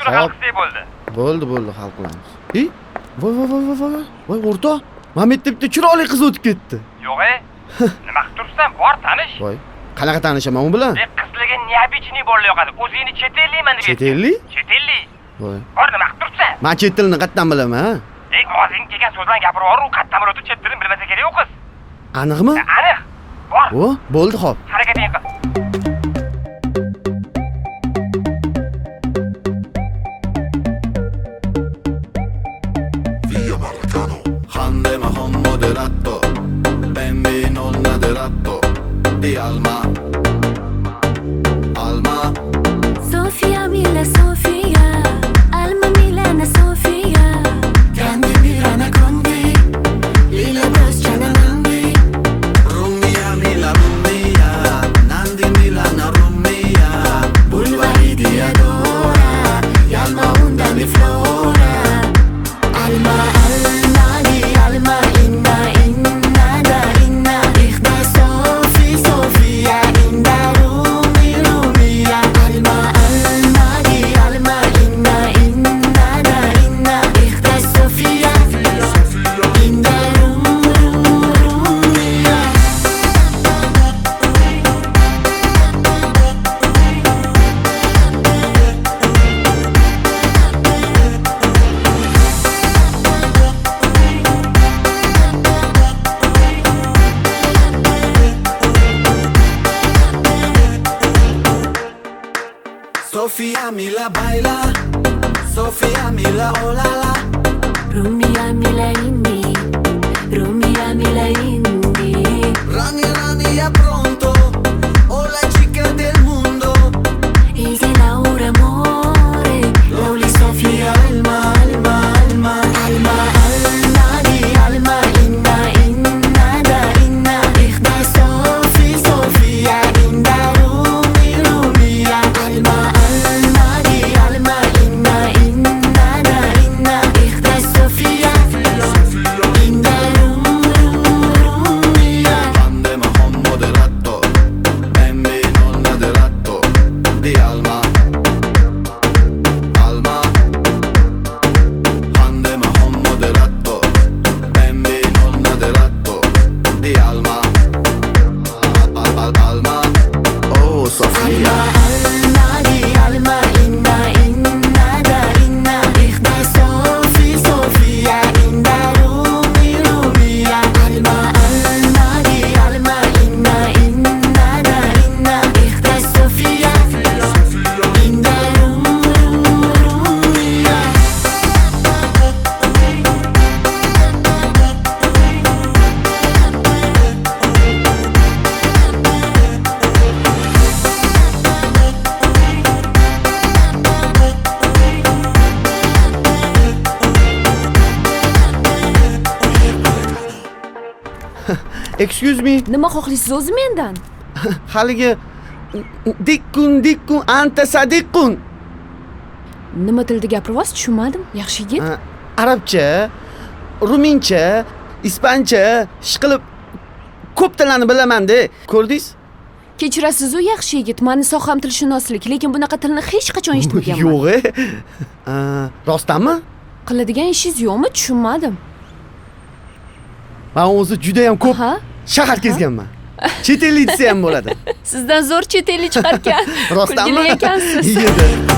Buni hal qilsak bo'ldi. Bo'ldi, hal qilamiz. Voy, o'rtoq. Mamette bitta chiroyli qiz o'tib ketdi. Yo'q-e. Nima qilib turibsan? Bor tanish. Voy, qanaqa tanishaman u bilan? Qizlarga neobichniy bo'lib yoqadi. O'zingni chet ellikman deb. Chet ellik? Chet ellik. Voy. Bor nima qilib turibsan? Men chet tilini qayerdan bilaman, ha? Og'zing kelgan so'zdan gapirib yuborib, qayerdan biladi chet tilini bilmasa kerak-ku qiz. Aniqmi? Aniq. Bor. Bo'ldi, xo'p. Harakating qil. Handema hon moderato, bambino naderato, di Alma. Sofia Mila Sofia, Alma Milana Sofia, grande Milana Grande, Lila Bosciana Nandi, Rumia Mila Rumia, Nandi Milana Rumia, Bulvari di Adora, Alma Unda di Flora, Alma di Alma Inna Inna da Inna, Ichda Sofia Inda Rumi Rumia, Alma di Alma Inna Inna da Inna, Ichda Sofia Inda Rumia. Sofia Mila baila, Sofia Mila olala, Rumia Mila Indi, Rumia Mila Indi. Rani ya pronto, hola chica del mundo, Easy Laura Amore, Loli Sofia Alma di Alma Inna Inna da Inna, Ichda Sofia Inda Rumia, Alma di Alma Inna Inna da Inna, Ichda Sofia Inda Rumia. handema hon moderato, bambino naderato, di Alma. Handema hon moderato, bambino naderato, di Alma. Alma. Oh, Sofia. Alma di Alma Inna Inna da Inna, Ichda Sofia Inda Rumia, Alma di Alma Inna Inna da Inna, Ichda Sofia Inda Rumia. Excuse me. Nima xohlaysiz o'zi mendan? Haligi dikkun anta sadiqun. Nima tilda gapiryapsiz? Tushunmadim. Yaxshi yigit. Arabcha, rumincha, ispancha, ishqilib ko'p tillarni bilaman-da. Ko'rdingiz? Kechirasiz, u yaxshi yigit. Meni soham tilshunoslik, lekin bunaqa tilni hech qachon eshitmaganman. Yo'q-e. Rostdanmi? Qiladigan ishingiz yo'qmi? Tushunmadim. Men o'zi juda ham ko'p Aha. shahar kezganman. Chet ellik desa ham bo'ladi. Sizdan zo'r chet ellik chiqarkan. Rostdanmi? Kulgili ekansiz. Edi.